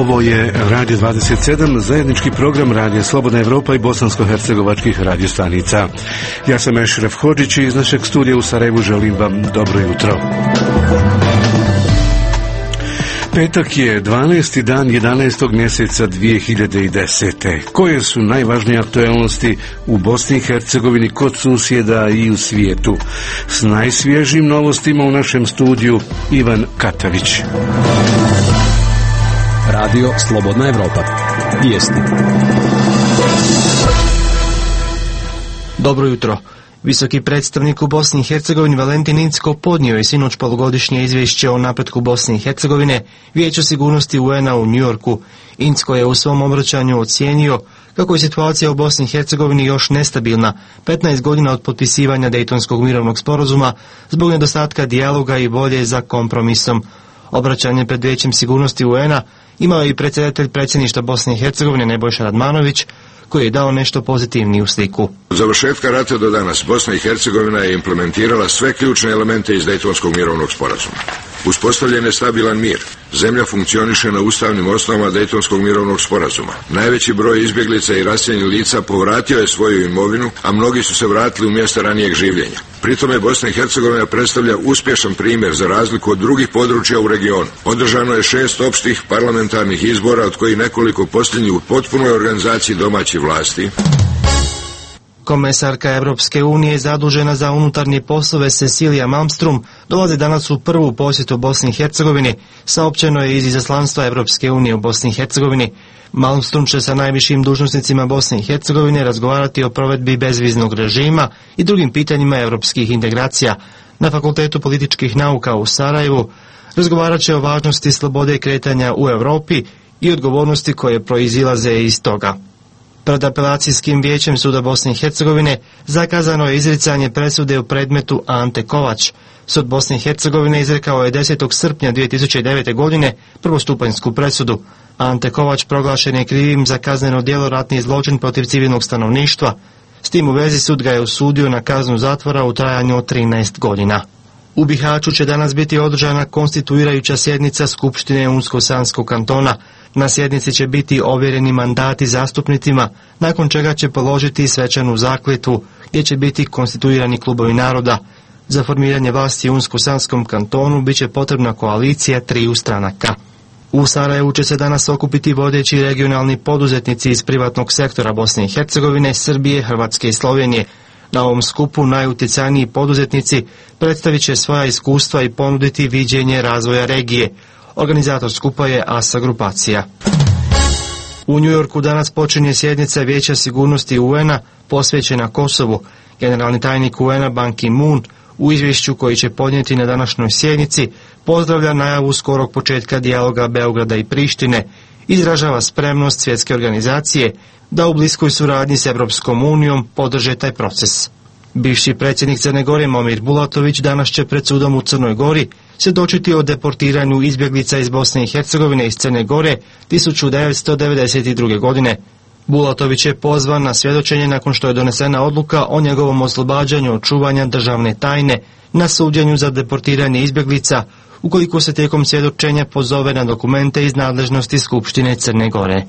Ovo je Radio 27, zajednički program Radija Slobodna Evropa i bosansko-hercegovačkih radiostanica. Ja sam Ešref Hodžić i iz našeg studija u Sarajevu želim vam dobro jutro. Petak je 12. dan 11. mjeseca 2010. Koje su najvažnije aktualnosti u Bosni i Hercegovini, kod susjeda i u svijetu? S najsvježijim novostima u našem studiju Ivan Katavić. Radio Slobodna Evropa. Vijesti. Dobro jutro. Visoki predstavnik u Bosni i Hercegovini Valentin Incko podnio je sinoć polugodišnje izvješće o napretku Bosne i Hercegovine Vijeću sigurnosti UN-a u Njujorku. Incko je u svom obraćanju ocijenio kako je situacija u Bosni i Hercegovini još nestabilna 15 godina od potpisivanja Dejtonskog mirovnog sporazuma zbog nedostatka dijaloga i volje za kompromisom. Obraćanje pred Vijećem sigurnosti UN-a imao je i predsjedatelj predsjedništva Bosne i Hercegovine Nebojša Radmanović, koji je dao nešto pozitivniju sliku. Od završetka rata do danas Bosna i Hercegovina je implementirala sve ključne elemente iz Dejtonskog mirovnog sporazuma. Uspostavljen je stabilan mir. Zemlja funkcioniše na ustavnim osnovama Dejtonskog mirovnog sporazuma. Najveći broj izbjeglica i raseljenih lica povratio je svoju imovinu, a mnogi su se vratili u mjesta ranijeg življenja. Pritome Bosna i Hercegovina predstavlja uspješan primjer za razliku od drugih područja u regionu. Održano je 6 opštih parlamentarnih izbora, od kojih nekoliko posljednjih u potpunoj organizaciji domaćih vlasti. Komesarka Evropske unije zadužena za unutarnje poslove Cecilia Malmström dolazi danas u prvu posjetu Bosni i Hercegovini, saopćeno je iz izaslanstva Evropske unije u Bosni i Hercegovini. Malmström će sa najvišim dužnosnicima Bosne i Hercegovine razgovarati o provedbi bezviznog režima i drugim pitanjima europskih integracija. Na Fakultetu političkih nauka u Sarajevu razgovarat će o važnosti slobode kretanja u Europi i odgovornosti koje proizilaze iz toga. Pred apelacijskim vijećem Suda Bosne i Hercegovine zakazano je izricanje presude u predmetu Ante Kovač. Sud Bosne i Hercegovine izrekao je 10. srpnja 2009. godine prvostupanjsku presudu. Ante Kovač proglašen je krivim za kazneno djelo ratni zločin protiv civilnog stanovništva. S tim u vezi sud ga je osudio na kaznu zatvora u trajanju od 13 godina. U Bihaću će danas biti održana konstituirajuća sjednica Skupštine Unsko-Sanskog kantona. Na sjednici će biti ovjereni mandati zastupnicima, nakon čega će položiti svečanu zakletvu, gdje će biti konstituirani klubovi naroda. Za formiranje vlasti u Unsko-Sanskom kantonu bit će potrebna koalicija 3 stranaka. U Sarajevu će se danas okupiti vodeći regionalni poduzetnici iz privatnog sektora Bosne i Hercegovine, Srbije, Hrvatske i Slovenije. Na ovom skupu najutjecajniji poduzetnici predstavit će svoja iskustva i ponuditi viđenje razvoja regije. Organizator skupa je ASA grupacija. U Njujorku danas počinje sjednica Vijeća sigurnosti UN-a posvećena Kosovu. Generalni tajnik UN-a Ban Ki-moon u izvješću koji će podnijeti na današnjoj sjednici pozdravlja najavu skorog početka dijaloga Beograda i Prištine, izražava spremnost svjetske organizacije da u bliskoj suradnji s Europskom unijom podrže taj proces. Bivši predsjednik Crne Gore Momir Bulatović danas će pred sudom u Crnoj Gori svjedočiti o deportiranju izbjeglica iz Bosne i Hercegovine iz Crne Gore 1992. godine. Bulatović je pozvan na svjedočenje nakon što je donesena odluka o njegovom oslobađanju od čuvanja državne tajne na suđenju za deportiranje izbjeglica, ukoliko se tijekom svjedočenja pozove na dokumente iz nadležnosti Skupštine Crne Gore.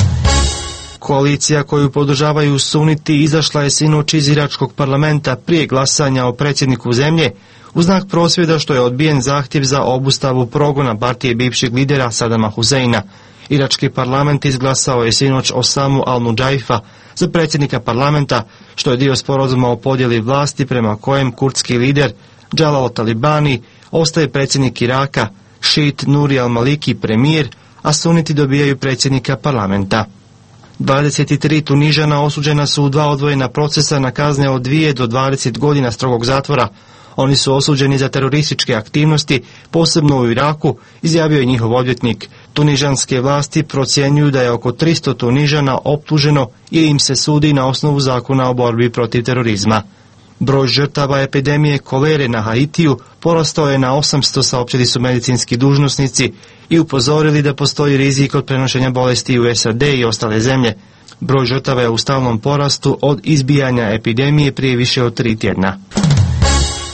Koalicija koju podržavaju suniti izašla je sinoć iz iračkog parlamenta prije glasanja o predsjedniku zemlje u znak prosvjeda što je odbijen zahtjev za obustavu progona partije bivšeg lidera Sadama Huseina. Irački parlament izglasao je sinoć Osamu al-Mudžaifa za predsjednika parlamenta, što je dio sporazuma o podjeli vlasti prema kojem kurdski lider Jalal Talibani ostaje predsjednik Iraka, šiit Nuri al-Maliki premijer, a suniti dobijaju predsjednika parlamenta. 23 Tunižana osuđena su u 2 odvojena procesa na kazne od 2 do 20 godina strogog zatvora. Oni su osuđeni za terorističke aktivnosti, posebno u Iraku, izjavio je njihov odvjetnik. Tunižanske vlasti procjenjuju da je oko 300 Tunižana optuženo ili im se sudi na osnovu zakona o borbi protiv terorizma. Broj žrtava epidemije kolere na Haitiju porastao je na 800, saopćili su medicinski dužnosnici i upozorili da postoji rizik od prenošenja bolesti u SAD i ostale zemlje. Broj žrtava je u stalnom porastu od izbijanja epidemije prije više od 3 tjedna.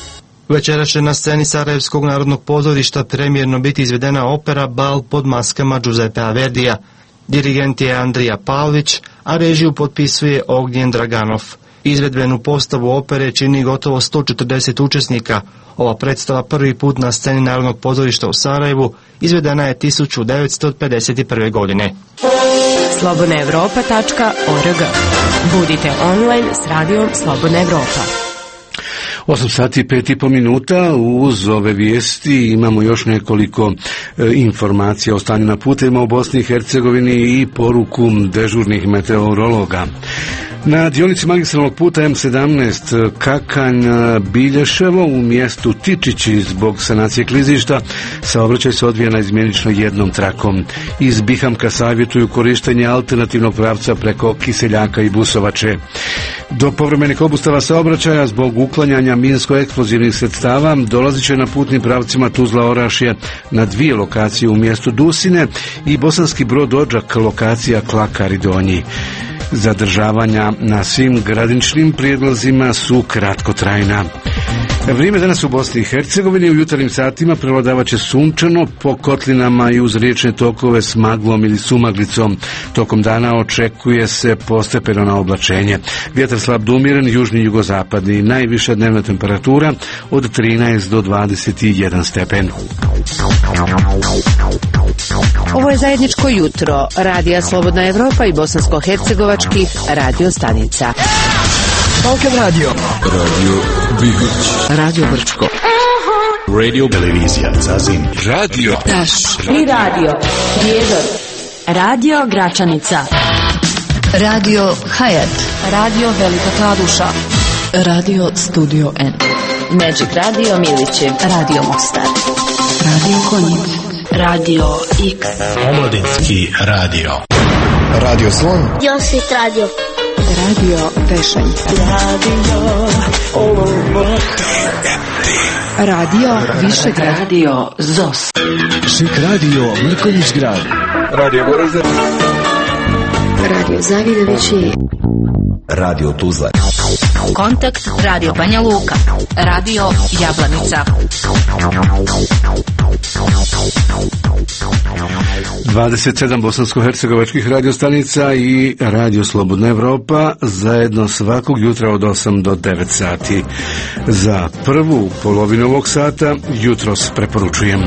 Večeras će na sceni Sarajevskog narodnog pozorišta premijerno biti izvedena opera Bal pod maskama Giuseppea Verdija. Dirigent je Andrija Pavlić, a režiju potpisuje Ognjen Draganov. Izvedbenu postavu opere čini gotovo 140 učesnika. Ova predstava prvi put na sceni Narodnog pozorišta u Sarajevu izvedena je 1951. godine. slobodnaevropa.org. Budite online s radijom Slobodna Evropa. 8 sati i 5,5 minuta. Uz ove vijesti imamo još nekoliko informacija o stanju na putevima u Bosni i Hercegovini i poruku dežurnih meteorologa. Na dionici magistralnog puta M17 Kakanj-Bilješevo u mjestu Tičići zbog sanacije klizišta saobraćaj se odvija naizmjenično jednom trakom. Iz Bihamka savjetuju korištenje alternativnog pravca preko Kiseljaka i Busovače. Do povremenih obustava saobraćaja zbog uklanjanja minsko-eksplozivnih sredstava dolazit će na putnim pravcima Tuzla-Orašje na 2 lokacije u mjestu Dusine i Bosanski Brod-Odžak lokacija Klakari Donji. Zadržavanja na svim graničnim prijedlozima su kratkotrajna. Vrijeme danas u Bosni i Hercegovini u jutarnjim satima prevladavat će sunčano, po kotlinama i uz riječne tokove s maglom ili sumaglicom. Tokom dana očekuje se postepeno na oblačenje. Vjetar slab do umjeren, južni i jugozapadni. Najviša dnevna temperatura od 13 do 21 stepen. Ovo je zajedničko jutro Radija Slobodna Evropa i bosansko-hercegovačkih radio stanica. Balkan radio. Radio Bihoć. Radio Brčko. Radio televizija Zazin. Radio Taš. I radio Prijedor. Radio Gračanica. Radio Hayat. Radio Velika Kladuša. Radio Studio N. Magic Radio Milići. Radio Mostar. Radio Konjic. Radio X. Omladinski radio. Radio Slon. Josit Radio. Radio Tešanj. Radio Višegrad. Radio ZOS. Šik radio Mrkonjić grad. Radio Goražde. Radio Zavidovići. Radio Tuzla. Kontakt Radio Banja Luka. Radio Jablanica. 27 bosansko-hercegovačkih radiostanica i Radio Slobodna Evropa zajedno svakog jutra od 8 do 9 sati. Za prvu polovinu ovog sata jutros preporučujem.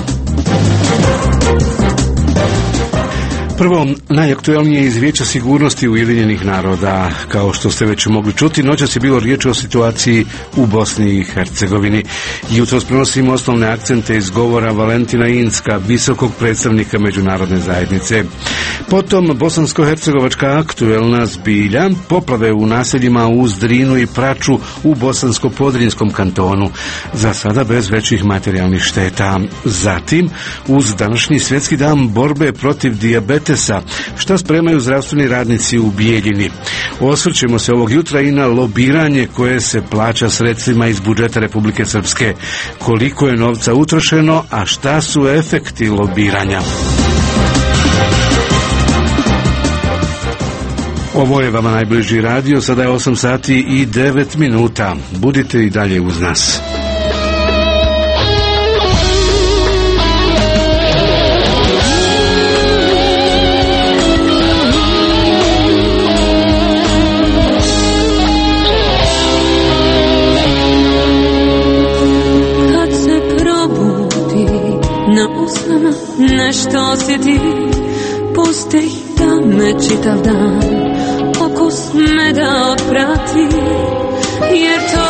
Prvo, najaktualnije iz Vijeća sigurnosti Ujedinjenih naroda. Kao što ste već mogli čuti, noćas je bilo riječ o situaciji u Bosni i Hercegovini. Jutros prenosimo osnovne akcente iz govora Valentina Inska, visokog predstavnika međunarodne zajednice. Potom, bosansko-hercegovačka aktuelna zbilja, poplave u naseljima uz Drinu i Praču u Bosansko-Podrinjskom kantonu. Za sada bez većih materijalnih šteta. Zatim, uz današnji svjetski dan borbe protiv dijabetesa, šta spremaju zdravstveni radnici u Bijeljini. Osvrćemo se ovog jutra i na lobiranje koje se plaća sredstvima iz budžeta Republike Srpske. Koliko je novca utrošeno, a šta su efekti lobiranja? Ovo je vama najbliži radio, sada je 8 sati i 9 minuta. Budite i dalje uz nas. Nešto osjeti, pusti da me čitav dan oko smeda prati, jer to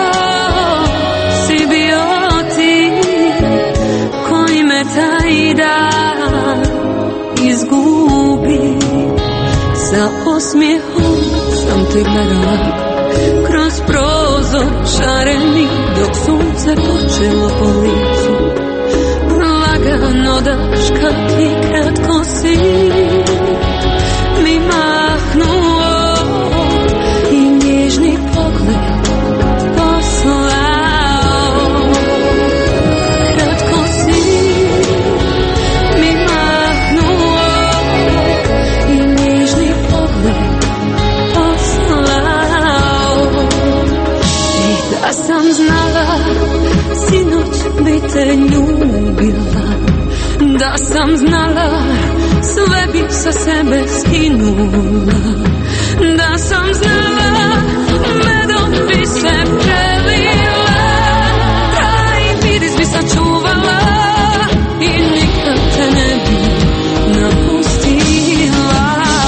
si bio ti koji me taj dan izgubi. Sa osmijehom sam te gledala kroz prozor šareni, dok sunce počelo po licu lagano daškati, kratko si mi mahnuo i nježni pogled poslao. Kratko si mi mahnuo i nježni pogled poslao. I da sam znala te ljubila, da sam znala sve bi sa sebe skinula, da sam znala medom bi se prelila, taj miris bi sačuvala i nikad te ne bi napustila.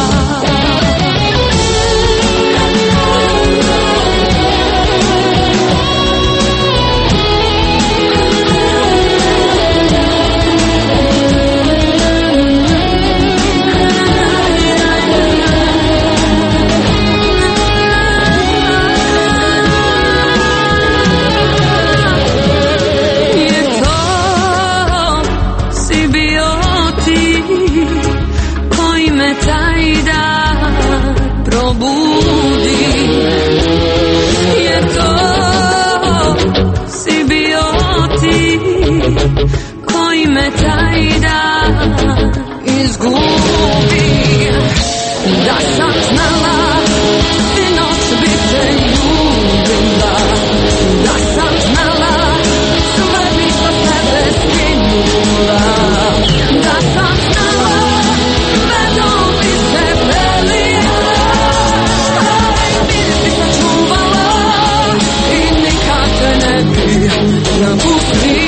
Koji me taj dan izgubi, da sam znala sinoć bi te ljubila, da sam znala sve bi sa sebe skinula, da sam znala medom bi se prelila, taj miris bi sačuvala i nikad te ne bi napustila.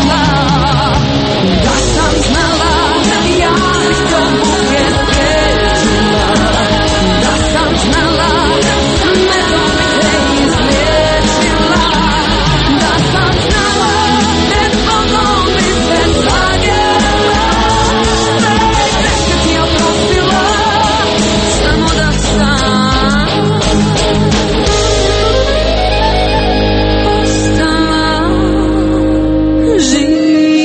Da sam znala, ja bih to uvijek spriječila, da sam znala, medom bi te izliječila, da sam znala, nebogom bi se zagela, sve greške ti oprostila, samo da sam ostala živa.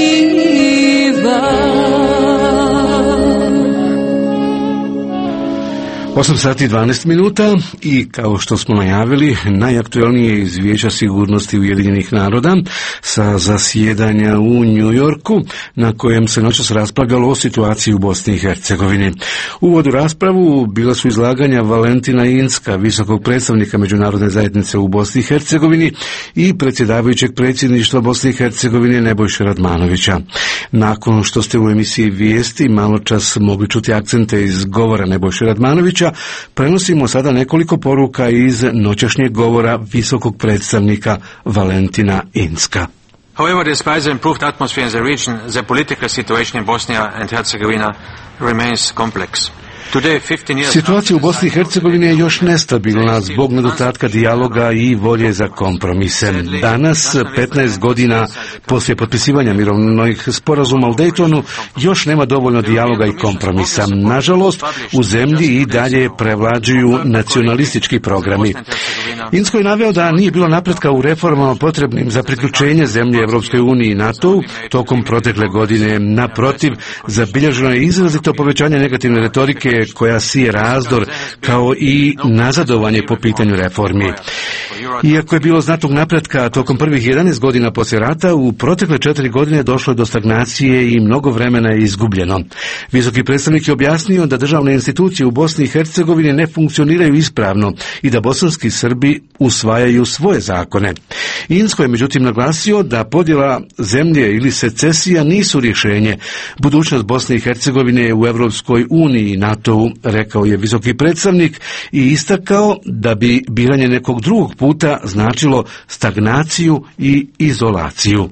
8 sati i 12 minuta i kao što smo najavili, najaktuelnije iz Vijeća sigurnosti Ujedinjenih naroda sa zasjedanja u New Yorku, na kojem se noćas raspravljalo o situaciji u Bosni i Hercegovini. U uvodu raspravu bila su izlaganja Valentina Incka, visokog predstavnika međunarodne zajednice u Bosni i Hercegovini, i predsjedavajućeg predsjedništva Bosne i Hercegovine Nebojše Radmanovića. Nakon što ste u emisiji Vijesti malo čas mogli čuti akcente iz govora Nebojše Radmanovića, prenosimo sada nekoliko poruka iz noćašnjeg govora visokog predstavnika Valentina Incka. However, despite the improved atmosphere in the region, the political situation in Bosnia and Herzegovina remains complex. Situacija u Bosni i Hercegovini je još nestabilna zbog nedostatka dijaloga i volje za kompromise. Danas, 15 godina poslije potpisivanja mirovnog sporazuma u Daytonu, još nema dovoljno dijaloga i kompromisa. Nažalost, u zemlji i dalje prevlađuju nacionalistički programi. Incko je naveo da nije bilo napretka u reformama potrebnim za priključenje zemlje Evropskoj uniji i NATO-u tokom protekle godine. Naprotiv, zabilježeno je izrazito povećanje negativne retorike koja sije razdor, kao i nazadovanje po pitanju reformi. Iako je bilo znatnog napretka tokom prvih 11 godina poslije rata, u protekle 4 godine došlo je do stagnacije i mnogo vremena je izgubljeno. Visoki predstavnik je objasnio da državne institucije u Bosni i Hercegovini ne funkcioniraju ispravno i da bosanski Srbi usvajaju svoje zakone. Incko je međutim naglasio da podjela zemlje ili secesija nisu rješenje. Budućnost Bosne i Hercegovine je u Evropskoj uniji i NATO-u, rekao je visoki predstavnik, i istakao da bi biranje nekog drugog puta značilo stagnaciju i izolaciju.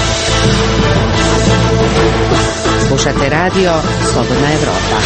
Slušate radio Slobodna Evropa.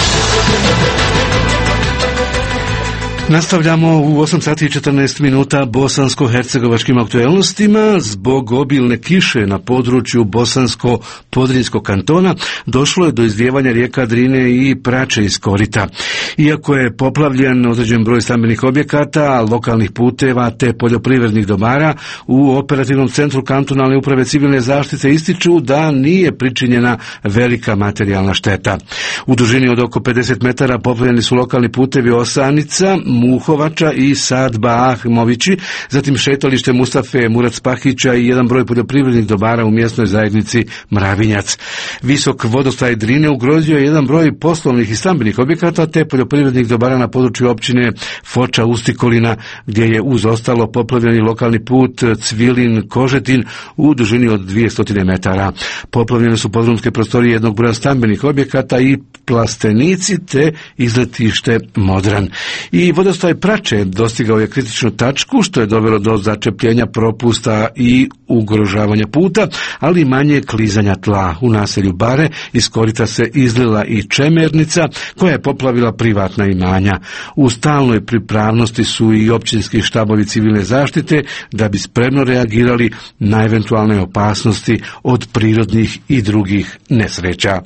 Nastavljamo u 8 sati i 14 minuta bosansko-hercegovačkim aktuelnostima. Zbog obilne kiše na području Bosansko-Podrinjskog kantona došlo je do izlijevanja rijeka Drine i prače iz korita. Iako je poplavljen određen broj stambenih objekata, lokalnih puteva te poljoprivrednih dobara, u operativnom centru kantonalne uprave civilne zaštite ističu da nije pričinjena velika materijalna šteta. U dužini od oko 50 metara poplavljeni su lokalni putevi Osanica, Muhovača i Sadba Ahmovići, zatim šetalište Mustafe Murac-Pahića i jedan broj poljoprivrednih dobara u mjesnoj zajednici Mravinjac. Visok vodostaj Drine ugrozio je jedan broj poslovnih i stambenih objekata te poljoprivrednih dobara na području općine Foča Ustikolina, gdje je uz ostalo poplavljeni lokalni put Cvilin-Kožetin u dužini od 200 metara. Poplavljene su podrumske prostorije jednog broja stambenih objekata i plastenici te izletište Modran. I vodostaj Prače dostigao je kritičnu tačku, što je dovelo do začepljenja, propusta i ugrožavanja puta, ali manje klizanja tla. U naselju Bare iz korita se izlila i Čemernica, koja je poplavila privatna imanja. U stalnoj pripravnosti su i općinski štabovi civilne zaštite da bi spremno reagirali na eventualne opasnosti od prirodnih i drugih nesreća.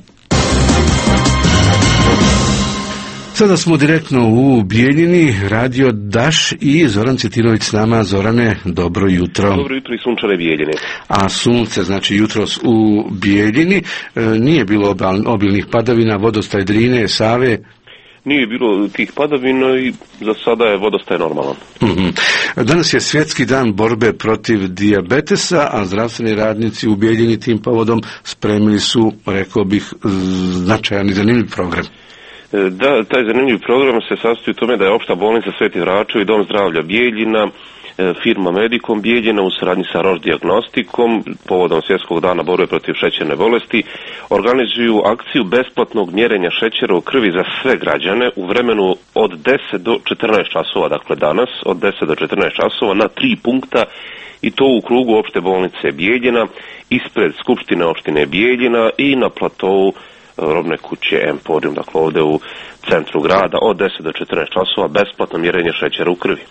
Sada smo direktno u Bijeljini, radio Daš i Zoran Cetinović s nama. Zorane, dobro jutro. Dobro jutro i sunčane Bijeljine. A sunce, znači jutros u Bijeljini, nije bilo obilnih padavina, vodostaj Drine, Save? Nije bilo tih padavina i za sada je vodostaj normalan. Danas je svjetski dan borbe protiv dijabetesa, a zdravstveni radnici u Bijeljini tim povodom spremili su, rekao bih, značajan i zanimljiv program. Da, taj zanimljiv program se sastoji u tome da je Opšta bolnica Sveti Vračev i Dom zdravlja Bijeljina, firma Medikom Bijeljina u saradnji sa Roš dijagnostikom povodom svjetskog dana borbe protiv šećerne bolesti organizuju akciju besplatnog mjerenja šećera u krvi za sve građane u vremenu od 10 do 14 časova, dakle danas od 10 do 14 časova na 3 punkta, i to u krugu Opšte bolnice Bijeljina, ispred Skupštine opštine Bijeljina i na platovu robne kuće Emporium, dakle ovdje u centru grada od 10 do 14 časova besplatno mjerenje šećera u krvi.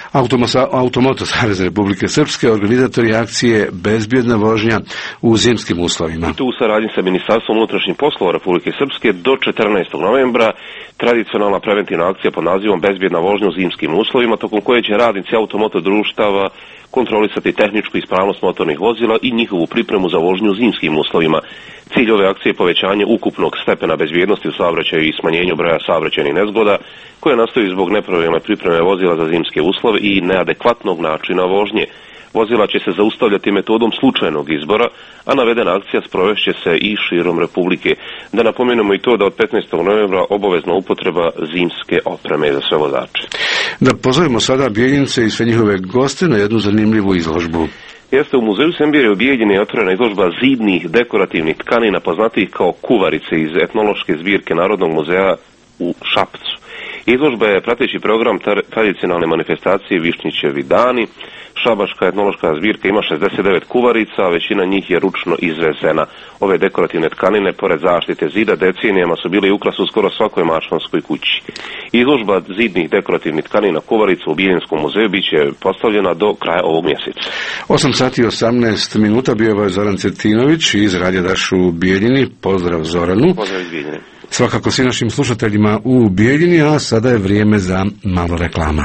Automoto Saveza Republike Srpske, organizatori akcije Bezbjedna vožnja u zimskim uslovima. I tu u saradnji sa Ministarstvom unutrašnjih poslova Republike Srpske do 14. novembra tradicionalna preventivna akcija pod nazivom Bezbjedna vožnja u zimskim uslovima, tokom koje će radnici automoto društava kontrolisati tehničku ispravnost motornih vozila i njihovu pripremu za vožnju u zimskim uslovima. Cilj ove akcije je povećanje ukupnog stepena bezbjednosti u saobraćaju i smanjenju broja saobraćajnih nezgoda koje nastaju zbog nepravilne pripreme vozila za zimske uslove i neadekvatnog načina vožnje. Vozila će se zaustavljati metodom slučajnog izbora, a navedena akcija sprovešće se i širom Republike. Da napomenemo i to da od 15. novembra obavezna upotreba zimske opreme za sve vozače. Da pozovemo sada Bijeljince i sve njihove goste na jednu zanimljivu izložbu. Jeste, u muzeju Sembire u Bijeljini je otvorena izložba zidnih dekorativnih tkanina poznatih kao kuvarice iz etnološke zbirke Narodnog muzeja u Šapcu. Izložba je prateći program tradicionalne manifestacije Višnjićevi dani. Šabaška etnološka zbirka ima 69 kuvarica, a većina njih je ručno izvezena. Ove dekorativne tkanine, pored zaštite zida, decenijama su bile ukras u skoro svakoj maštanskoj kući. Izložba zidnih dekorativnih tkanina kuvarica u Bijeljinskom muzeju bit će postavljena do kraja ovog mjeseca. 8 sati i 18 minuta bio je Zoran Cetinović iz Radija Daš u Bijeljini. Pozdrav Zoranu. Pozdrav iz Bijeljine. Svakako svi našim slušateljima u Bijeljini, a sada je vrijeme za malo reklama.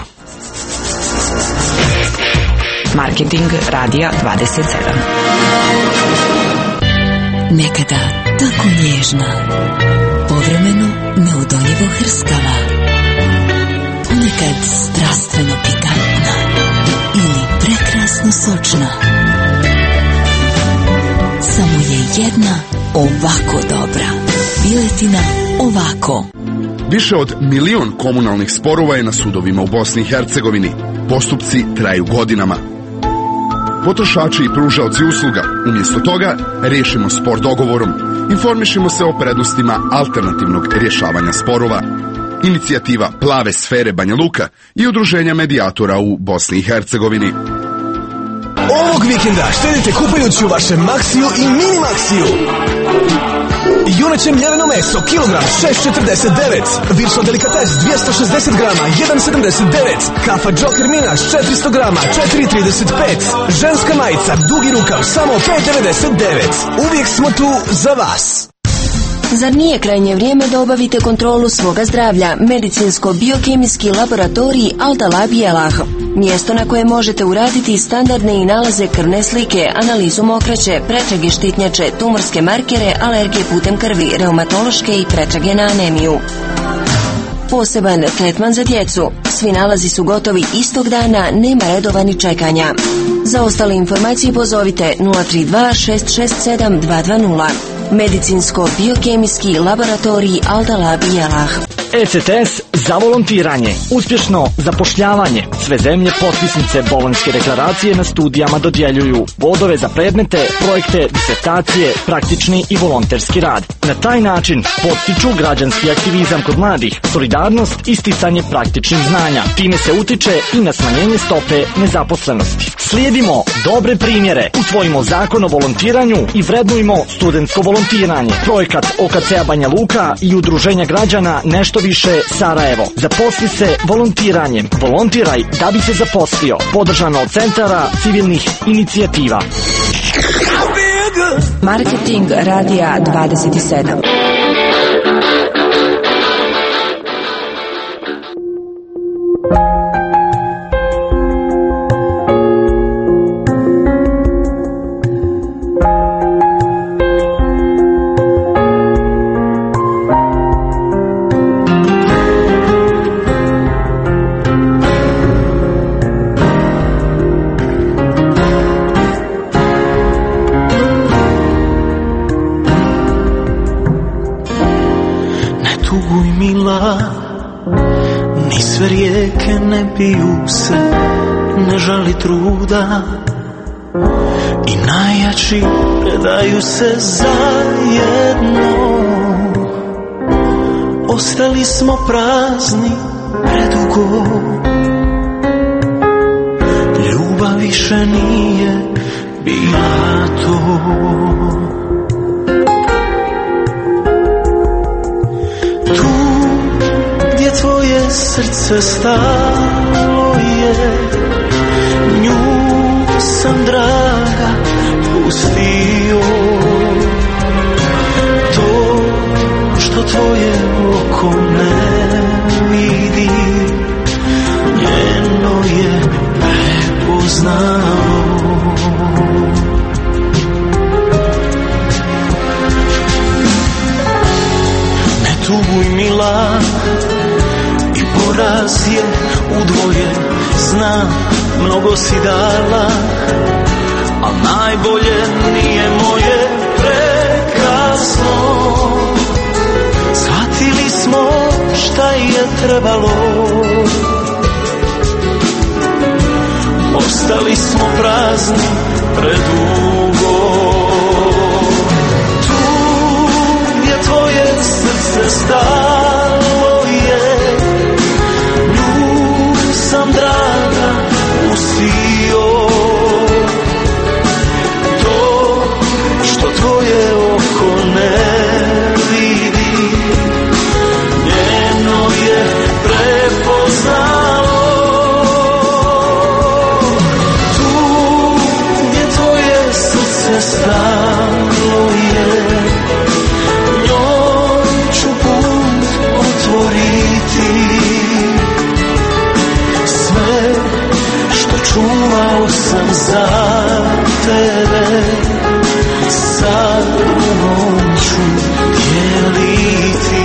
Marketing Radija 27. Nekada tako nježna, povremeno neodoljivo hrskava, ponekad strastveno pikantna ili prekrasno sočna. Samo je jedna ovako dobra. Piletina ovako. Više od 1 milion komunalnih sporova je na sudovima u Bosni i Hercegovini. Postupci traju godinama. Potrošači i pružaoci usluga, umjesto toga, riješimo spor dogovorom. Informišimo se o prednostima alternativnog rješavanja sporova. Inicijativa Plave sfere Banja Luka i udruženja medijatora u Bosni i Hercegovini. Ovog vikenda štedite kupajući u vašem Maxiju i Mini Maxiju. Juneće mljeveno meso, kilogram 6,49. Viršo delikates 260 grama 1,79. Kafa Joker Minaš 400 grama 4,35. Ženska majica dugi rukav samo 5,99. Uvijek smo tu za vas. Zar nije krajnje vrijeme da obavite kontrolu svoga zdravlja? Medicinsko-biokemijski laboratorij Al-Talab Jelah. Mjesto na koje možete uraditi standardne i nalaze krvne slike, analizu mokraće, pretrage štitnjače, tumorske markere, alergije putem krvi, reumatološke i pretrage na anemiju. poseban tretman za djecu. Svi nalazi su gotovi istog dana, nema redova ni čekanja. Za ostale informacije pozovite 032 667 220. Medicinsko-biokemijski laboratorij Al-Dalab Jelah. ECTS za volontiranje, uspješno zapošljavanje. Sve zemlje potpisnice Bolonjske deklaracije na studijama dodjeljuju bodove za predmete, projekte, disertacije, praktični i volonterski rad. Na taj način potiču građanski aktivizam kod mladih, solidarnost i sticanje praktičnih znanja. Time se utiče i na smanjenje stope nezaposlenosti. Slijedimo dobre primjere, usvojimo zakon o volontiranju i vrednujmo studentsko volontiranje. Projekat OKC-a Banja Luka i Udruženja građana Nešto više Sarajevo. Zaposli se volontiranjem. Volontiraj da bi se zaposlio. Podržano od Centara civilnih inicijativa. Marketing Radija 27. Ni sve rijeke ne piju se, ne žali truda, i najjači predaju se zajedno. Ostali smo prazni predugo, ljubav više nije bila to. Tvoje srce stalo je, nju sam draga pustio. To što tvoje oko ne vidi, njeno je prepoznalo. Ne tuguj mila, poraz je udvojen, znam, mnogo si dala, al najbolje nije moje prekasno. Shvatili smo šta je trebalo, ostali smo prazni predugo. Tu gdje tvoje srce stalo je, sam draga pustio. To što tvoje oko ne vidi, njeno je prepoznalo. Tu gdje tvoje srce stalo je, njoj ću put otvoriti. Čuvao sam za tebe, sa drugom ću dijeliti.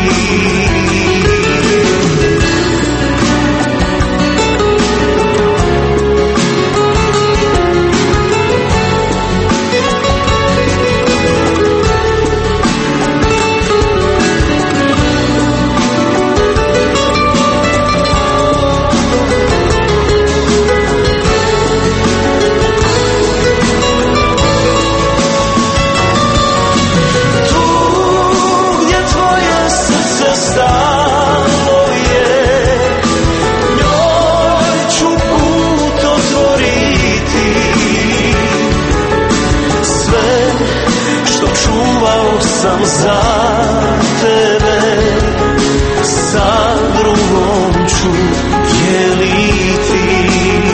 Sam za tebe, sa drugom ću dijeliti.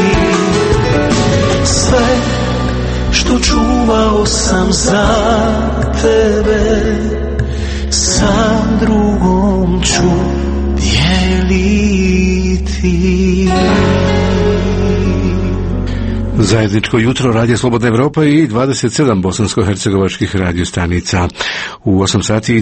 Sve što čuvao sam za tebe, sa drugom ću dijeliti. Zajedničko jutro Radija Slobodna Evropa i 27 bosansko-hercegovačkih radiostanica. U 8 sati i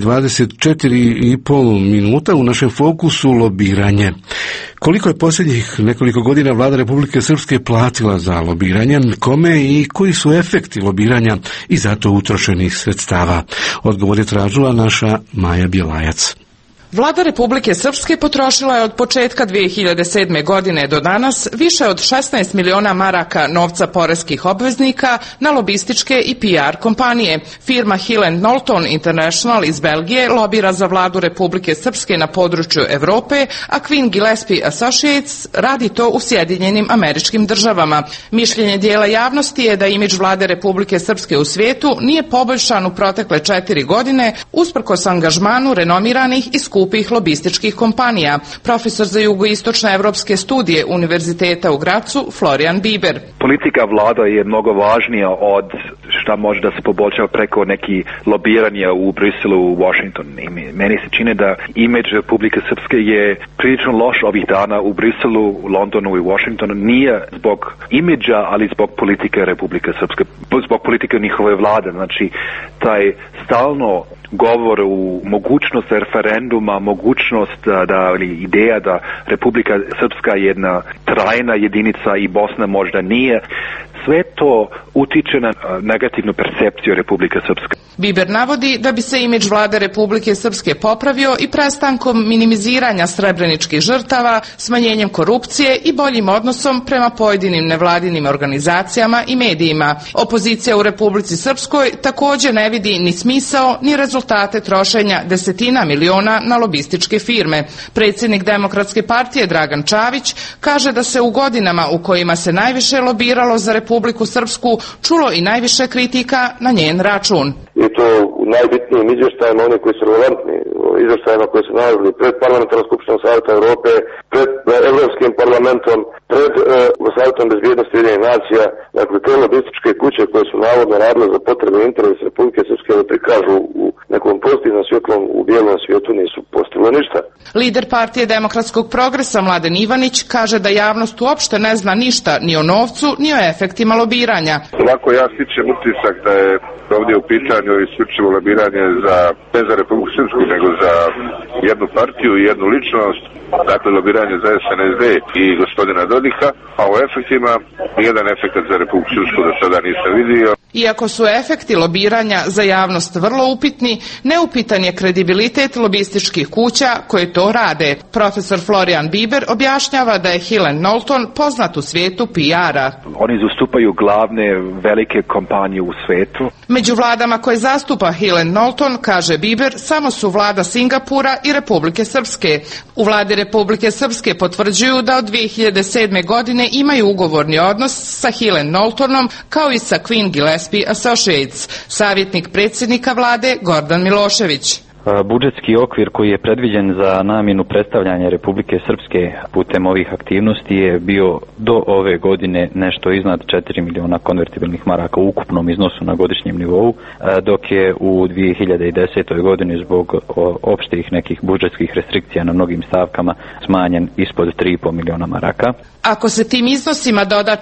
24,5 minuta u našem fokusu lobiranje. Koliko je posljednjih nekoliko godina vlada Republike Srpske platila za lobiranje, kome i koji su efekti lobiranja i zato utrošenih sredstava? Odgovor je tražila naša Maja Bjelajac. Vlada Republike Srpske potrošila je od početka 2007. godine do danas više od 16 miliona maraka novca poreskih obveznika na lobističke i PR kompanije. Firma Hill & Knowlton International iz Belgije lobira za vladu Republike Srpske na području Evrope, a Queen Gillespie Associates radi to u Sjedinjenim Američkim Državama. Mišljenje dijela javnosti je da imidž vlade Republike Srpske u svijetu nije poboljšan u protekle 4 godine usprkos angažmanu renomiranih i skupih lobističkih kompanija. Profesor za jugoistočne evropske studije Univerziteta u Gracu, Florian Biber. Politika vlada je mnogo važnija od šta može da se poboljša preko neki lobiranja u Briselu, u Washington. Meni se čini da imidž Republike Srpske je prilično loš ovih dana u Briselu, u Londonu i Washingtonu. Nije zbog imidža, ali zbog politike Republike Srpske, zbog politike njihove vlade. Znači, taj stalno govor u mogućnost referenduma, mogućnost ili ideja da Republika Srpska je jedna trajna jedinica i Bosna možda nije, sve to utiče na negativnu percepciju Republike Srpske. Biber navodi da bi se imidž vlade Republike Srpske popravio i prestankom minimiziranja srebreničkih žrtava, smanjenjem korupcije i boljim odnosom prema pojedinim nevladinim organizacijama i medijima. Opozicija u Republici Srpskoj također ne vidi ni smisao ni rezultate trošenja desetina miliona na lobističke firme. Predsjednik Demokratske partije Dragan Čavić kaže da se u godinama u kojima se najviše lobiralo za Republiku Srpsku čulo i najviše kritika na njen račun. I to u najbitnijim izvještajima, oni koji su relevantni, izvještajima koji su nalazili pred Parlamentarnom skupštinom Savjeta Evrope, pred Evropskim parlamentom, pred Savjetom bezbjednosti Ujedinjenih nacija, dakle te lobističke kuće koje su navodno radile za potrebe i interes Republike Srpske da prikažu u nekom pozitivnom svjetlom, u bijelom svijetu nisu postigli ništa. Lider partije Demokratskog progresa Mladen Ivanić kaže da javnost uopšte ne zna ništa ni o novcu, ni o efektima lobiranja. Ovako ja stičem utisak da je ovdje u pitanju isključivo lobiranje ne za Republiku Srpsku, nego za jednu partiju i jednu ličnost, dakle lobiranje za SNSD i gospodina Dodika, a o efektima nijedan efekt za Republiku Srpsku do sada nisam vidio. Iako su efekti lobiranja za javnost vrlo upitni, neupitan je kredibilitet lobističkih kuća koje to rade. Profesor Florian Biber objašnjava da je Hill & Knowlton poznat u svijetu PR-a. Oni zastupaju glavne velike kompanije u svijetu. Među vladama koje zastupa Hill & Knowlton, kaže Biber, samo su vlada Singapura i Republike Srpske. U vladi Republike Srpske potvrđuju da od 2007. godine imaju ugovorni odnos sa Hill & Knowltonom kao i sa Queen Gillespie Associates. Savjetnik predsjednika vlade Gordan Milošević. Budžetski okvir koji je predviđen za namjenu predstavljanja Republike Srpske putem ovih aktivnosti je bio do ove godine nešto iznad 4 miliona konvertibilnih maraka u ukupnom iznosu na godišnjem nivou, dok je u 2010. godini zbog opštih nekih budžetskih restrikcija na mnogim stavkama smanjen ispod 3,5 miliona maraka. Ako se tim iznosima doda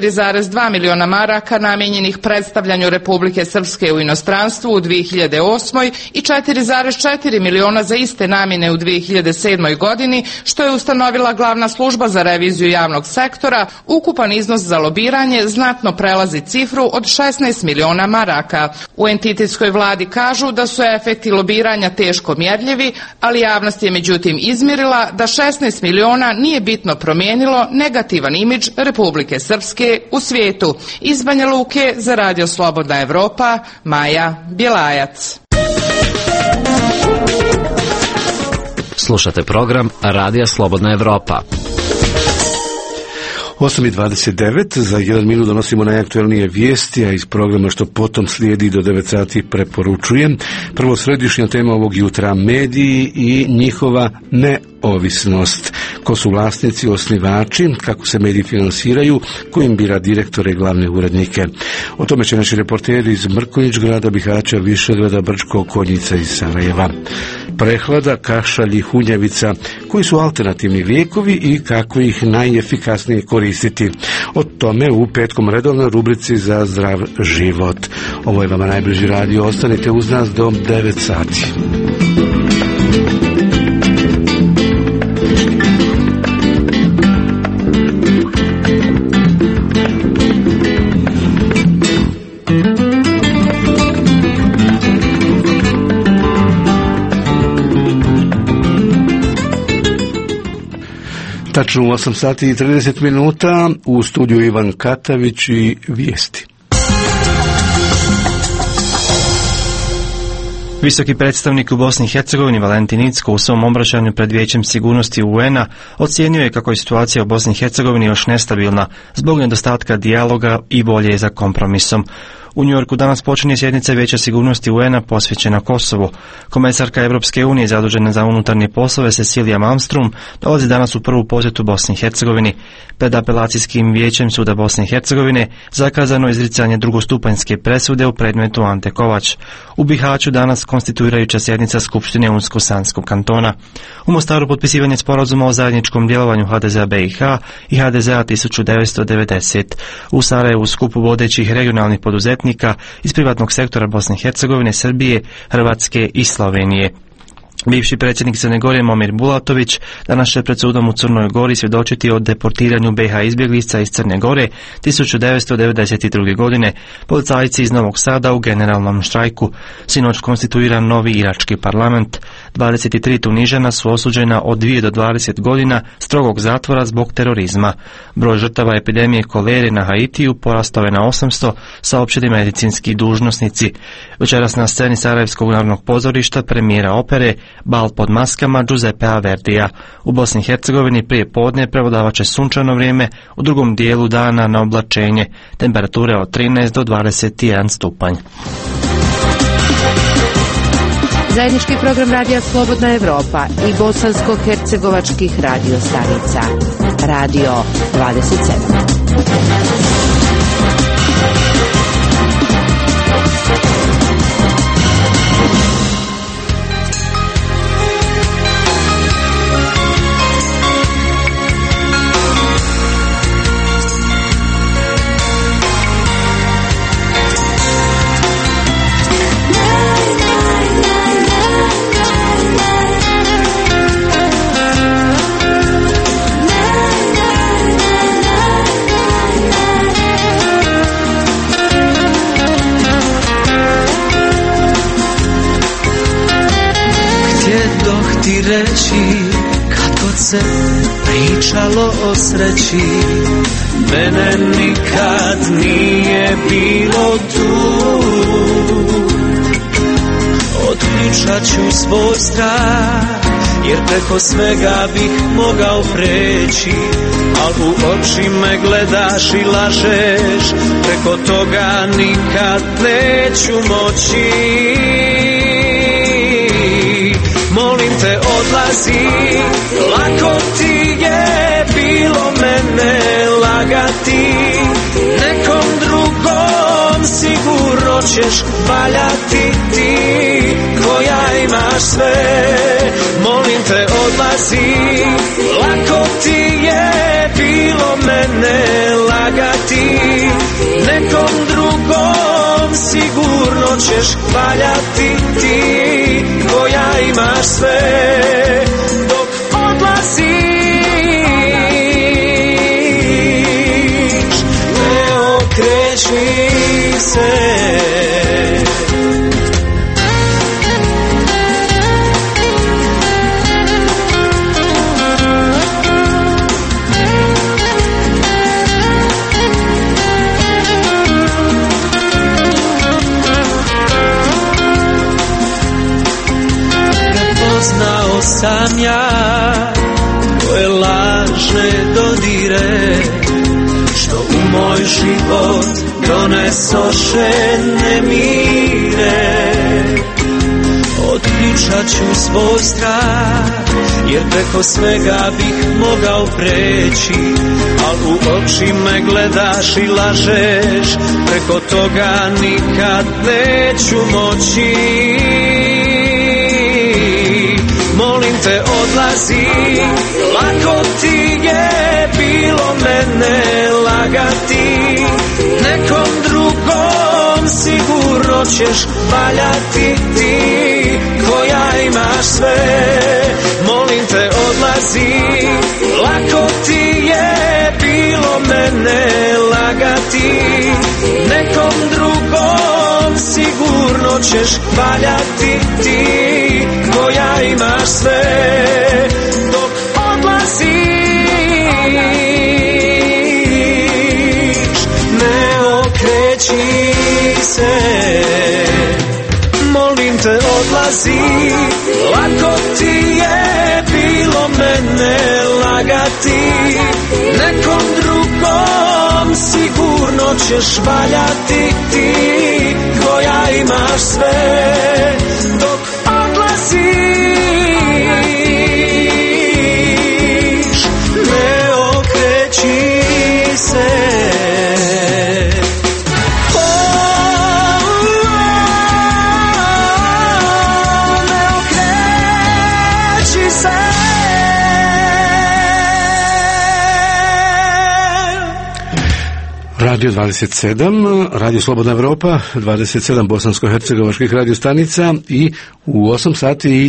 4,2 miliona maraka namijenjenih predstavljanju Republike Srpske u inostranstvu u 2008. i 4,4 miliona za iste namjene u 2007. godini, što je ustanovila glavna služba za reviziju javnog sektora, ukupan iznos za lobiranje znatno prelazi cifru od 16 miliona maraka. U entitetskoj vladi kažu da su efekti lobiranja teško mjerljivi, ali javnost je međutim izmjerila da 16 miliona nije bitno promijenilo negativan imidž Republike Srpske u svijetu. Iz Banja Luke za Radio Slobodna Evropa, Maja Bjelajac. Slušate program Radija Slobodna Evropa. 8:29, za 1 minut donosimo najaktuelnije vijesti, a iz programa što potom slijedi do 9 sati preporučujem. Prvo središnja tema ovog jutra, mediji i njihova neovisnost. Ko su vlasnici, osnivači, kako se mediji finansiraju, kojim bira direktore i glavne urednike. O tome će naši reporteri iz Mrkonjić grada, Bihaća, Višegrada, Brčkog, Konjica i Sarajeva. prehlada, kašalj i hunjavica, koji su alternativni lijekovi i kako ih najefikasnije koristiti. O tome u petkom redovnoj rubrici za zdrav život. Ovo je vama najbliži radio, ostanite uz nas do 9 sati. Tačno u 8 sati i 30 minuta u studiju Ivan Katavić i vijesti. Visoki predstavnik u Bosni i Hercegovini Valentin Incko u svom obraćanju pred Vijećem sigurnosti UN-a ocijenio je kako je situacija u Bosni i Hercegovini još nestabilna zbog nedostatka dijaloga i volje za kompromisom. U Njujorku danas počinje sjednica Vijeća sigurnosti UN-a posvećena Kosovu. Komesarka Evropske unije zadužena za unutarnje poslove Cecilia Malmström dolazi danas u prvu posjetu Bosni i Hercegovini. Pred apelacijskim vijećem Suda Bosne i Hercegovine zakazano izricanje drugostupanjske presude u predmetu Ante Kovač. U Bihaću danas konstituirajuća sjednica Skupštine Unsko-Sanskog kantona. U Mostaru potpisivanje sporazuma o zajedničkom djelovanju HDZ-a BiH i HDZ-a 1990. U Sarajevu skupu vodećih regionalnih poduzetnika iz privatnog sektora Bosne i Hercegovine, Srbije, Hrvatske i Slovenije. Bivši predsjednik Crne Gore Momir Bulatović danas će pred sudom u Crnoj Gori svjedočiti o deportiranju BiH izbjeglica iz Crne Gore 1992. godine. Policajci iz Novog Sada u generalnom štrajku. Sinoć konstituiran novi irački parlament. 23 Tunižana su osuđena od 2 do 20 godina strogog zatvora zbog terorizma. Broj žrtava epidemije kolere na Haitiju porastao je na 800, saopćili medicinski dužnosnici. Večeras na sceni Sarajevskog narodnog pozorišta premijera opere Bal pod maskama Giuseppea Verdija. U Bosni i Hercegovini prije podne prevladavaće sunčano vrijeme, u drugom dijelu dana na oblačenje, temperature od 13 do 21 stupanj. Zajednički program Radija Slobodna Evropa i bosansko-hercegovačkih radio stanica. Radio 27. Reći kad god se pričalo o sreći, mene nikad nije bilo tu. Otključat ću svoj strah, jer preko svega bih mogao preći, al u oči me gledaš i lažeš, preko toga nikad neću moći. Molim te odlazi, lako ti je bilo mene lagati, nekom drugom sigurno ćeš valjati ti, koja imaš sve. Molim te odlazi, lako ti je bilo mene lagati, nekom drugom sigurno ćeš valjati ti, koja imaš sve. Dok odlaziš, ne okreći se. Znao sam ja tvoje lažne dodire, što u moj život donesoše nemire. Otključat ću svoj strah, jer preko svega bih mogao preći, al u oči me gledaš i lažeš, preko toga nikad neću moći. odlazi. Lako ti je bilo mene lagati, nekom drugom sigurno ćeš valjati. Ti koja imaš sve, molim te odlazi. Lako ti je bilo mene lagati, nekom drugom sigurno ćeš valjati. Ti koja imaš sve, dok odlaziš ne okreći se, molim te odlazi. Lako ti je bilo mene lagati, nekom drugom sigurno ćeš valjati. Ti koja imaš sve, dok odlaziš ne okreći se. Radio 27, Radio Slobodna Evropa, 27 bosansko-hercegovačkih radiostanica i u 8 sati i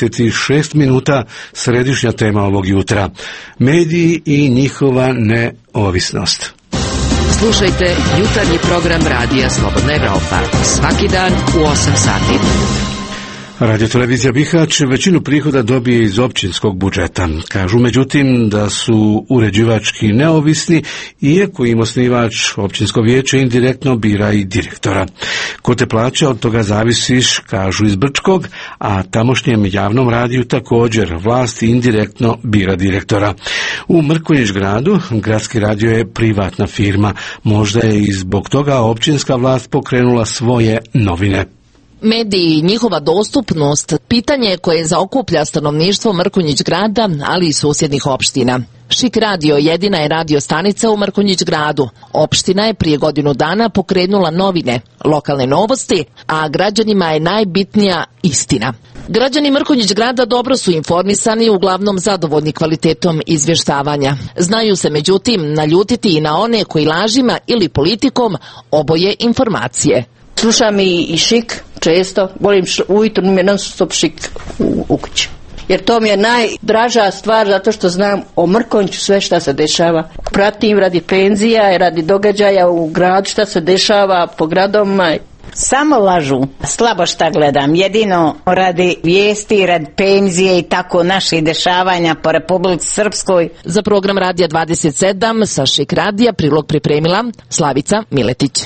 36 minuta središnja tema ovog jutra. Mediji i njihova neovisnost. Slušajte jutarnji program Radija Slobodna Evropa svaki dan u 8 sati. Radiotelevizija Bihać većinu prihoda dobije iz općinskog budžeta. Kažu međutim da su uređivački neovisni, iako im osnivač općinsko vijeće indirektno bira i direktora. Ko te plaća, od toga zavisiš, kažu iz Brčkog, a tamošnjem javnom radiju također vlast indirektno bira direktora. U Mrkonjić gradu gradski radio je privatna firma. Možda je i zbog toga općinska vlast pokrenula svoje novine. Mediji i njihova dostupnost pitanje koje zaokuplja stanovništvo Mrkonjić grada, ali i susjednih opština. Šik radio jedina je radio stanica u Mrkonjić gradu. Opština je prije godinu dana pokrenula novine, lokalne novosti, a građanima je najbitnija istina. Građani Mrkonjić grada dobro su informisani, uglavnom zadovoljni kvalitetom izvještavanja. Znaju se međutim naljutiti i na one koji lažima ili politikom oboje informacije. Slušam i Šik često, volim ujutro mi je non stop Šik u kući. Jer to mi je najdraža stvar zato što znam o Mrkonjiću sve šta se dešava. Pratim radi penzija, radi događaja u gradu šta se dešava po gradovima. Samo lažu, slabo šta gledam, jedino radi vijesti, radi penzije i tako naših dešavanja po Republici Srpskoj. Za program Radija 27 sa Šik radija prilog pripremila Slavica Miletić.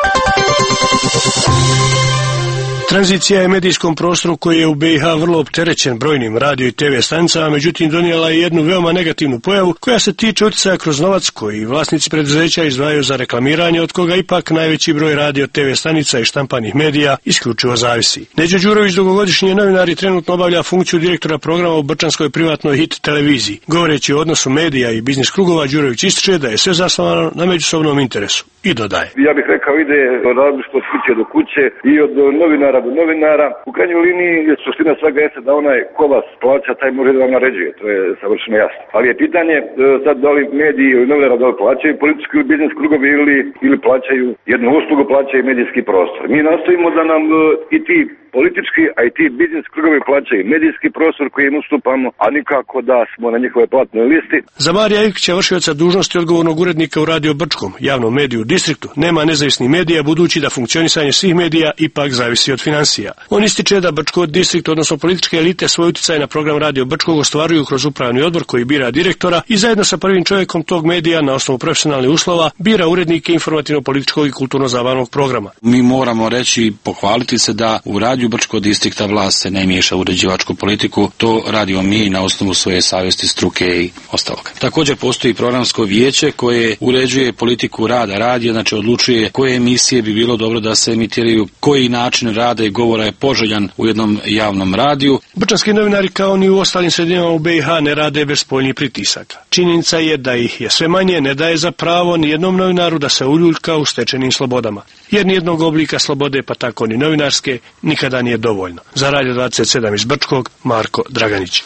Tranzicija je medijskom prostoru koji je u BiH vrlo opterećen brojnim radio i TV stanicama, međutim donijela je jednu veoma negativnu pojavu koja se tiče utjecaja kroz novac koji vlasnici preduzeća izdvajaju za reklamiranje, od koga ipak najveći broj radio, TV stanica i štampanih medija isključivo zavisi. Neđo Đurović, dugogodišnji novinar i trenutno obavlja funkciju direktora programa u brčanskoj privatnoj hit televiziji. Govoreći o odnosu medija i biznis krugova, Đurović ističe da je sve zasnovano na međusobnom interesu i dodaje. Ja bih rekao ide od različitosti od kuće do kuće i od novinara do novinara. U krajnjoj liniji suština svega jeste da onaj ko vas plaća, taj može da vam naređuje. To je savršeno jasno. Ali je pitanje sad da li mediji ili novinara da li plaćaju politički ili biznis krugovi ili plaćaju jednu uslugu, plaćaju medijski prostor. Mi nastojimo da nam i ti politički, a i ti biznis krugovi plaćaju medijski prostor koji im ustupamo, a nikako da smo na njihove platnoj listi. Za Marija Ivkića, vršioca dužnosti odgovornog urednika u Radio Brčkom, javnom mediju u distriktu, nema nezavisnih medija, budući da funkcionisanje svih medija ipak zavisi od financija. On ističe da Brčko distrikt, odnosno političke elite, svoj utjecaj na program Radio Brčkog ostvaruju kroz upravni odbor koji bira direktora i zajedno sa prvim čovjekom tog medija na osnovu profesionalnih uslova bira urednike informativno-političkog i kulturno-zabavnog programa. Mi moramo reći i pohvaliti se da u Radio Brčkog distrikta vlast se ne miješa u uređivačku politiku, to radimo mi na osnovu svoje savjesti, struke i ostalog. Također postoji programsko vijeće koje uređuje politiku rada radija, znači odlučuje koje emisije bi bilo dobro da se emitiraju, koji način rada rada i govora je poželjan u jednom javnom radiju. Brčanski novinari kao ni u ostalim sredinama u BiH ne rade bez spoljnih pritisaka. Činjenica je da ih je sve manje, ne daje za pravo ni jednom novinaru da se uljuljka u stečenim slobodama. Jer nijednog oblika slobode, pa tako ni novinarske, nikada nije dovoljno. Za Radio 27 iz Brčkog, Marko Draganić.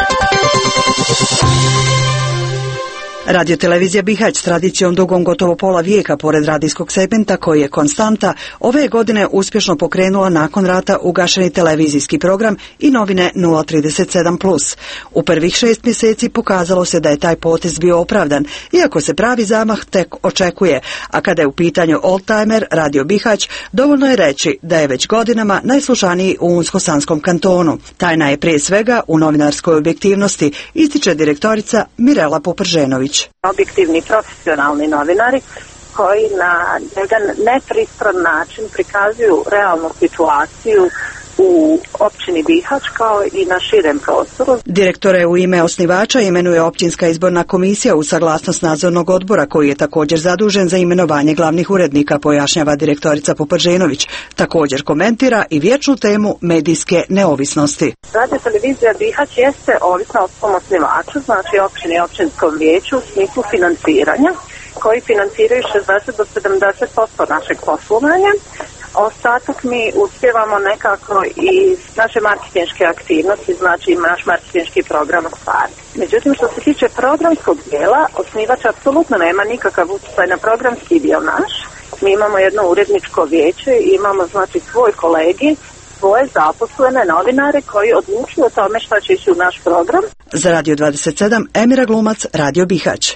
Radio televizija Bihać s tradicijom dugom gotovo pola vijeka pored radijskog segmenta koji je konstanta, ove godine uspješno pokrenula nakon rata ugašeni televizijski program i novine 037+. U prvih 6 mjeseci pokazalo se da je taj potez bio opravdan, iako se pravi zamah tek očekuje, a kada je u pitanju oldtimer Radio Bihać, dovoljno je reći da je već godinama najslušaniji u Unsko-Sanskom kantonu. Tajna je prije svega u novinarskoj objektivnosti, ističe direktorica Mirela Poprženović. Objektivni profesionalni novinari koji na jedan nepristran način prikazuju realnu situaciju u općini Bihać kao i na širem prostoru. Direktore u ime osnivača imenuje općinska izborna komisija uz saglasnost nadzornog odbora koji je također zadužen za imenovanje glavnih urednika, pojašnjava direktorica Poprženović. Također komentira i vječnu temu medijske neovisnosti. Radio televizija Bihać jeste ovisna o svom osnivaču, znači općini i općinskom vijeću u smislu financiranja, koji financiraju 60 do 70% našeg poslovanja. Ostatak mi uspjevamo nekako iz naše marketinške aktivnosti, znači naš marketinški program ostvariti. Međutim, što se tiče programskog dijela, osnivač apsolutno nema nikakav utjecaj na programski dio naš. Mi imamo jedno uredničko vijeće i imamo znači svoj kolegi, svoje zaposlene novinare koji odlučuju o tome šta će ići u naš program. Za Radio 27, Emira Glumac, Radio Bihać.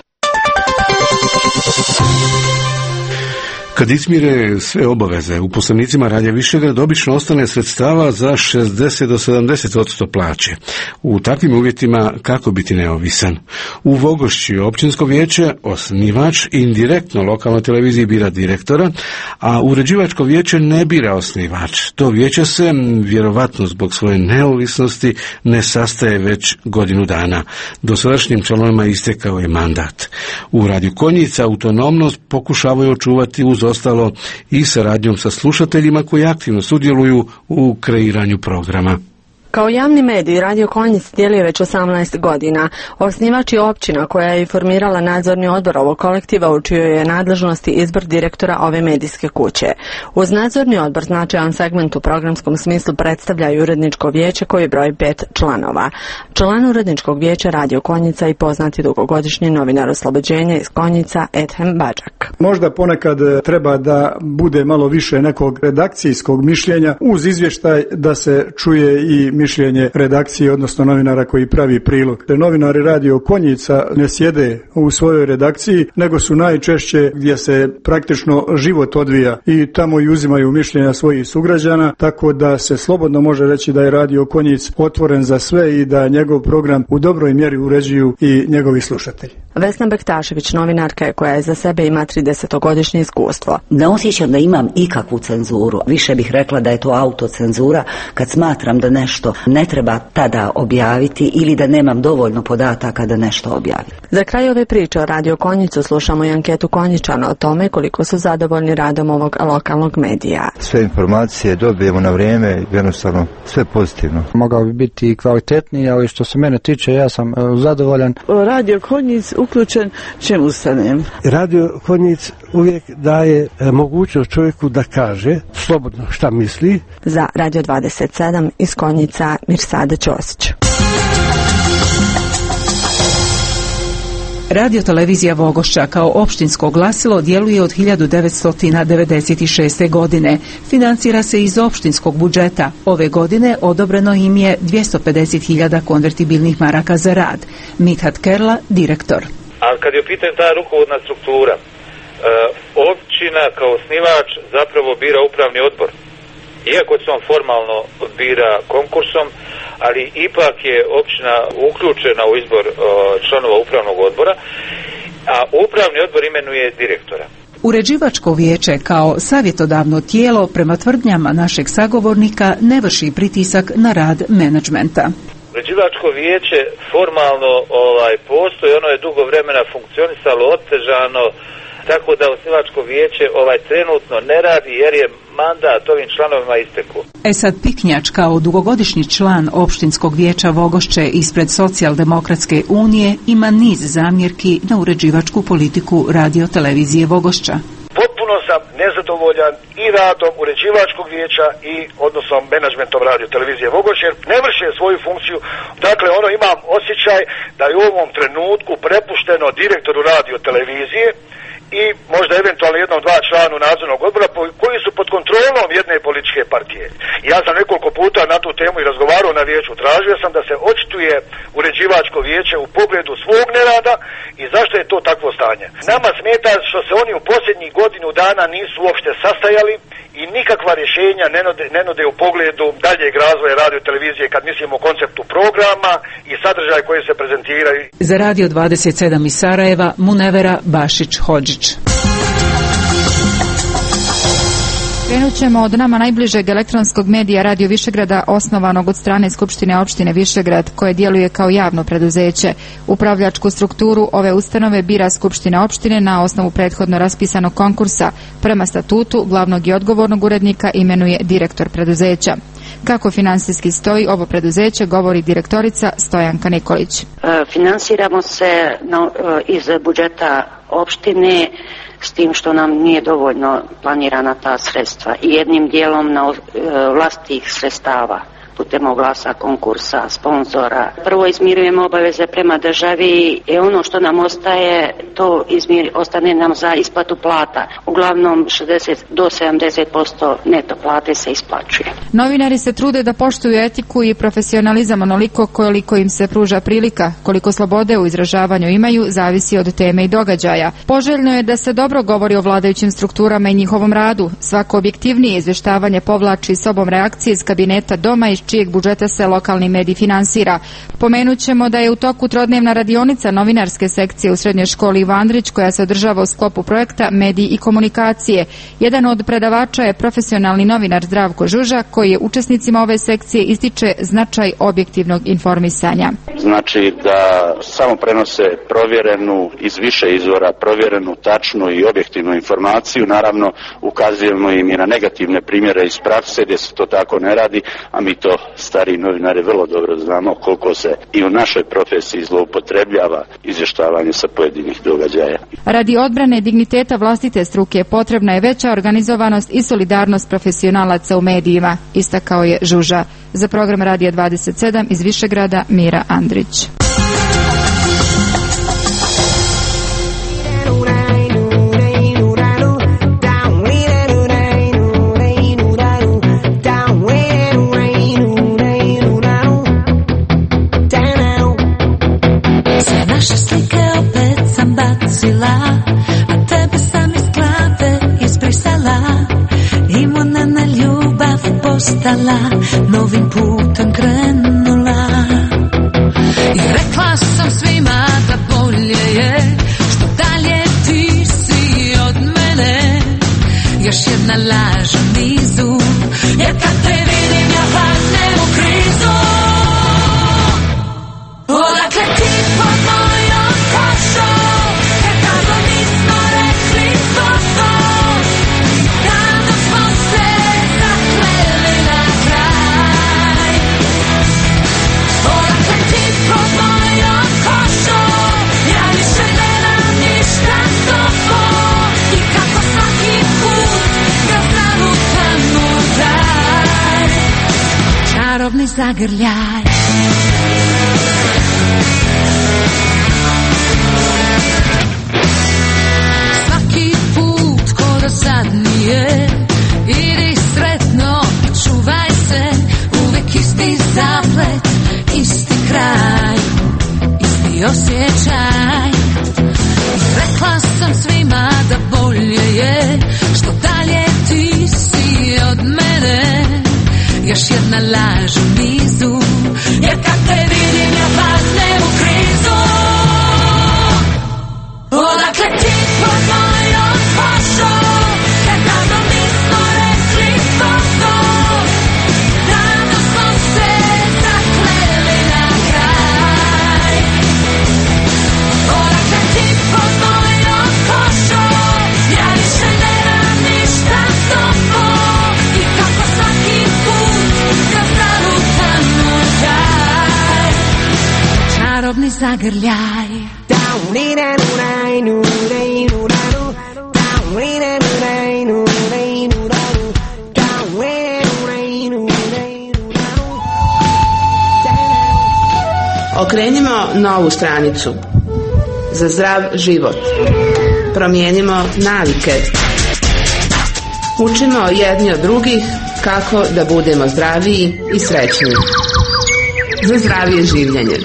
Kad izmire sve obaveze, uposlenicima Radija Višegrad obično ostane sredstava za 60 do 70% plaće. U takvim uvjetima kako biti neovisan? U Vogošći općinsko vijeće osnivač indirektno lokalnoj televiziji bira direktora, a uređivačko vijeće ne bira osnivač. To vijeće se, vjerovatno zbog svoje neovisnosti, ne sastaje već godinu dana. Dosadašnjim članovima istekao je mandat. U Radiju Konjica autonomnost pokušavaju očuvati uz ostalo i saradnjom sa slušateljima koji aktivno sudjeluju u kreiranju programa. Kao javni medij, Radio Konjic djeluje već 18 godina. Osnivač je općina koja je formirala nadzorni odbor ovog kolektiva u čijoj je nadležnosti izbor direktora ove medijske kuće. Uz nadzorni odbor značajan segment u programskom smislu predstavlja i uredničko vijeće koji broji 5 članova. Član uredničkog vijeća Radio Konjica i poznati dugogodišnji novinar Oslobođenja iz Konjica Edhem Badžak. Možda ponekad treba da bude malo više nekog redakcijskog mišljenja uz izvještaj da se čuje i mišljenje redakcije, odnosno novinara koji pravi prilog. Novinari Radio Konjica ne sjede u svojoj redakciji, nego su najčešće gdje se praktično život odvija i tamo i uzimaju mišljenja svojih sugrađana, tako da se slobodno može reći da je Radio Konjic otvoren za sve i da njegov program u dobroj mjeri uređuju i njegovi slušatelji. Vesna Bektašević, novinarka je koja je za sebe ima 30-godišnje iskustvo. Ne osjećam da imam ikakvu cenzuru. Više bih rekla da je to autocenzura kad smatram da nešto ne treba tada objaviti ili da nemam dovoljno podataka da nešto objavim. Za kraj ove priče o Radio Konjicu slušamo i anketu Konjičana o tome koliko su zadovoljni radom ovog lokalnog medija. Sve informacije dobijemo na vrijeme, jednostavno sve pozitivno. Mogao bi biti i kvalitetniji, ali što se mene tiče ja sam zadovoljan. Radio Konjic uključen, čem ustanem. Radio Konjic uvijek daje mogućnost čovjeku da kaže slobodno šta misli. Za Radio 27 iz Konjica Mirsada Ćosić. Radio televizija Vogošća kao opštinsko glasilo djeluje od 1996. godine. Financira se iz opštinskog budžeta. Ove godine odobreno im je 250.000 konvertibilnih maraka za rad. Mithat Kerla, direktor. A kad je u pitanju ta rukovodna struktura, općina kao osnivač zapravo bira upravni odbor. Iako se on formalno bira konkursom, ali ipak je općina uključena u izbor članova upravnog odbora, a upravni odbor imenuje direktora. Uređivačko vijeće kao savjetodavno tijelo prema tvrdnjama našeg sagovornika ne vrši pritisak na rad menadžmenta. Uređivačko vijeće formalno postoji, ono je dugo vremena funkcionisalo otežano, tako da osnivačko vijeće trenutno ne radi jer je mandat ovim članovima isteku. Esad Piknjač kao dugogodišnji član opštinskog vijeća Vogošće ispred Socijaldemokratske unije ima niz zamjerki na uređivačku politiku radio-televizije Vogošća. Potpuno sam nezadovoljan i radom uređivačkog vijeća i odnosom menadžmentom radio-televizije Vogošće, jer ne vrše svoju funkciju. Dakle, imam osjećaj da je u ovom trenutku prepušteno direktoru radio-televizije i možda eventualno jednom, dva članu nadzornog odbora koji su pod kontrolom jedne političke partije. Ja sam nekoliko puta na tu temu i razgovarao na vijeću, tražio sam da se očituje uređivačko vijeće u pogledu svog nerada i zašto je to takvo stanje. Nama smeta što se oni u posljednjih godinu dana nisu uopšte sastajali i nikakva rješenja ne nude u pogledu daljeg razvoja radio televizije kad mislimo o konceptu programa i sadržaja koji se prezentiraju. Za Radio 27 iz Sarajeva, Munevera Bašić-Hodžić. Krenut ćemo od nama najbližeg elektronskog medija Radio Višegrada, osnovanog od strane Skupštine opštine Višegrad, koje djeluje kao javno preduzeće. Upravljačku strukturu ove ustanove bira Skupština opštine na osnovu prethodno raspisanog konkursa. Prema statutu glavnog i odgovornog urednika imenuje direktor preduzeća. Kako finansijski stoji ovo preduzeće, govori direktorica Stojanka Nikolić. Finansiramo se iz budžeta opštine, s tim što nam nije dovoljno planirana ta sredstva i jednim dijelom na vlastitih sredstava putem oglasa, konkursa, sponzora. Prvo izmirujemo obaveze prema državi i ono što nam ostaje, to ostane nam za isplatu plata. Uglavnom 60 do 70% neto plate se isplaćuje. Novinari se trude da poštuju etiku i profesionalizam onoliko koliko im se pruža prilika. Koliko slobode u izražavanju imaju, zavisi od teme i događaja. Poželjno je da se dobro govori o vladajućim strukturama i njihovom radu. Svako objektivnije izvještavanje povlači sobom reakcije iz kabineta doma iz čijeg budžeta se lokalni medij finansira. Pomenut ćemo da je u toku trodnevna radionica novinarske sekcije u srednjoj školi Ivo Andrić, koja se održava u sklopu projekta Mediji i komunikacije. Jedan od predavača je profesionalni novinar Zdravko Žuža, koji je učesnicima ove sekcije ističe značaj objektivnog informisanja. Znači da samo prenose provjerenu iz više izvora, provjerenu, tačnu i objektivnu informaciju. Naravno, ukazujemo im i na negativne primjere iz prakse gdje se to tako ne radi, a mi to stariji novinari vrlo dobro znamo koliko se i u našoj profesiji zloupotrebljava izvještavanje sa pojedinih događaja. Radi odbrane digniteta vlastite struke potrebna je veća organizovanost i solidarnost profesionalaca u medijima, istakao je Žuža. Za program Radija 27 iz Višegrada, Mira Andrić. A tebe sam iz glave izbrisala, imunena ljubav postala, novim putem krenula. I rekla sam svima da bolje je što dalje ti si od mene. Još jedna laž u nizu, jer kad te vidim ja padnem u krizu. Odakle ti pod mojom košom, čarobni zagrljaj. Svaki put ko do sad nije, idi sretno, čuvaj se, uvek isti zaplet, isti kraj, isti osjećaj. Rekla sam svima da bolje je što dalje ti si od mene. Još jedna laž u nizu, jer kad te vidim ja padnem u krizu. Odakle ti pod mojom košom, kad davno nismo rekli stop. Davno smo se zakleli na kraj. Odakle ti pod mojom košom, ja više nemam ništa s tobom. mi zagrljaj. Okrenimo novu stranicu za zdrav život. Promijenimo navike. Učimo jedni od drugih kako da budemo zdraviji i srećniji. Za zdravije življenje.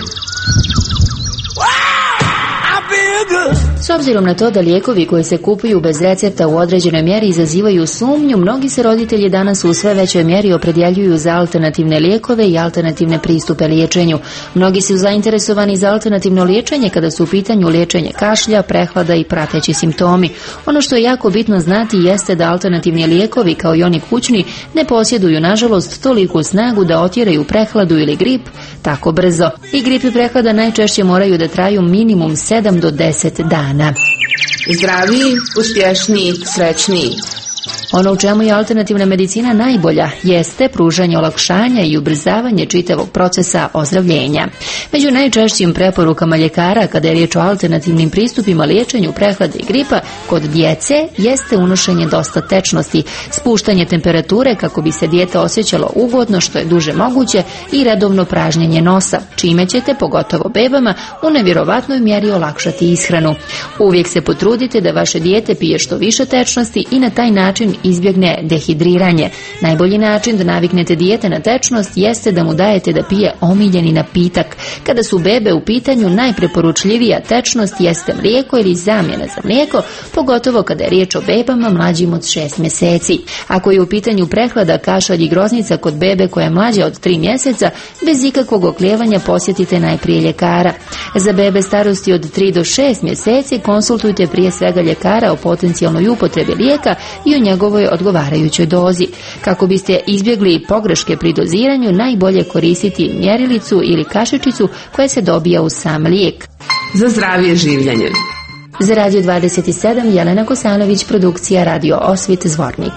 S obzirom na to da lijekovi koji se kupuju bez recepta u određenoj mjeri izazivaju sumnju, mnogi se roditelji danas u sve većoj mjeri opredjeljuju za alternativne lijekove i alternativne pristupe liječenju. Mnogi su zainteresovani za alternativno liječenje kada su u pitanju liječenje kašlja, prehlada i prateći simptomi. Ono što je jako bitno znati jeste da alternativni lijekovi, kao i oni kućni, ne posjeduju nažalost toliku snagu da otjeraju prehladu ili grip tako brzo. I grip i prehlada najčešće moraju da traju minimum 7 do 10 dana. Zdraviji, uspješniji, srećniji. Ono u čemu je alternativna medicina najbolja jeste pružanje olakšanja i ubrzavanje čitavog procesa ozdravljenja. Među najčešćim preporukama ljekara kada je riječ o alternativnim pristupima liječenju prehlade i gripa kod djece jeste unošenje dosta tečnosti, spuštanje temperature kako bi se dijete osjećalo ugodno što je duže moguće i redovno pražnjenje nosa, čime ćete, pogotovo bebama, u nevjerovatnoj mjeri olakšati ishranu. Uvijek se potrudite da vaše dijete pije što više tečnosti i na taj način izbjegne dehidriranje. Najbolji način da naviknete dijete na tečnost jeste da mu dajete da pije omiljeni napitak. Kada su bebe u pitanju, najpreporučljivija tečnost jeste mlijeko ili zamjena za mlijeko, pogotovo kada je riječ o bebama mlađim od 6 mjeseci. Ako je u pitanju prehlada, kašalj i groznica kod bebe koja je mlađa od 3 mjeseca, bez ikakvog oklijevanja posjetite najprije ljekara. Za bebe starosti od 3 do 6 mjeseci konsultujte prije svega ljekara o potencijalnoj upotrebi lijeka i o njegovoj odgovarajućoj dozi. Kako biste izbjegli pogreške pri doziranju, najbolje koristiti mjerilicu ili kašičicu koja se dobija u sam lijek. Za zdravije življenje. Za Radio 27 Jelena Kosanović, produkcija Radio Osvit, Zvornik.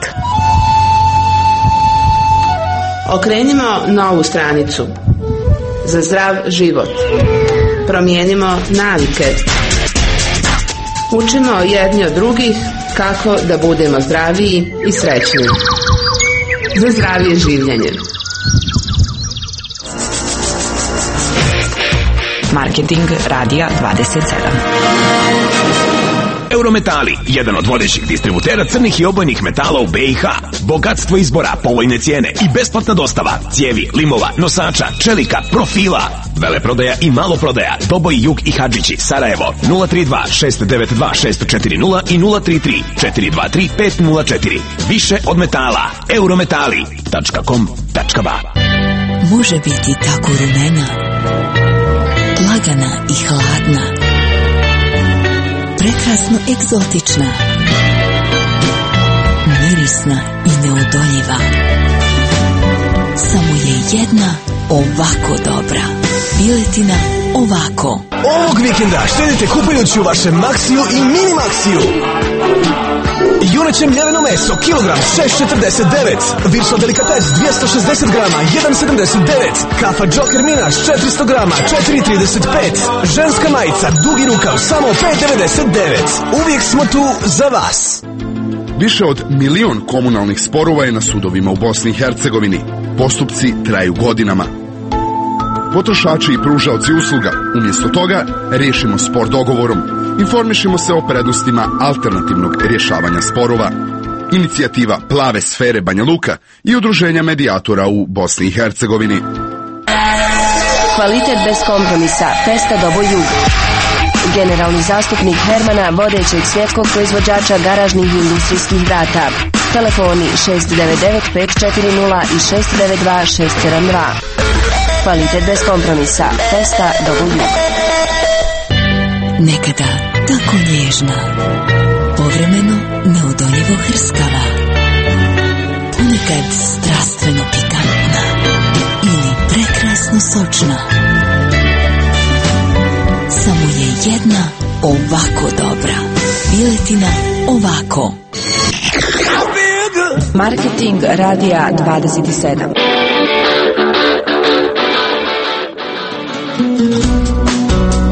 Okrenimo novu stranicu za zdrav život. Promijenimo navike. Učimo jedni od drugih kako da budemo zdraviji i srećniji. Za zdravije življenje. Marketing Radija 27. Eurometali, jedan od vodećih distributera crnih i obojnih metala u BiH. Bogatstvo izbora, povoljne cijene i besplatna dostava cijevi, limova, nosača, čelika, profila. Veleprodaja i maloprodaja, Doboj, Jug i Hadžići, Sarajevo, 032 692 640 i 033 423 504. Više od metala. Eurometali.com.ba. Može biti tako rumena, lagana i hladna, prekrasno egzotična, mirisna i neodoljiva. Samo je jedna ovako dobra. Piletina ovako. Ovog vikenda štedite kupujući u vašem Maxiju i Mini Maxiju. Juneće mljeveno meso, kilogram 6,49. Viršla delikates 260 grama 1,79. Kafa Joker Minaš 400 grama 4,35. Ženska majica dugi rukav samo 5,99. Uvijek smo tu za vas. Više od 1 milion komunalnih sporova je na sudovima u Bosni i Hercegovini. Postupci traju godinama. Potrošači i pružaoci usluga, umjesto toga, riješimo spor dogovorom. Informišimo se o prednostima alternativnog rješavanja sporova. Inicijativa Plave sfere Banja Luka i udruženja medijatora u Bosni i Hercegovini. Kvalitet bez kompromisa. Testa Doboj Jug. Generalni zastupnik Hermana, vodećeg svjetskog proizvođača garažnih i industrijskih vrata. Telefoni 699 540 i 692 672. Kvalitet bez kompromisa. Testa Doboj Jug. Nekada tako nježna, povremeno neodoljivo hrskava, ponekad strastveno pikantna ili prekrasno sočna. Samo je jedna ovako dobra. Piletina ovako. Marketing Radija 27.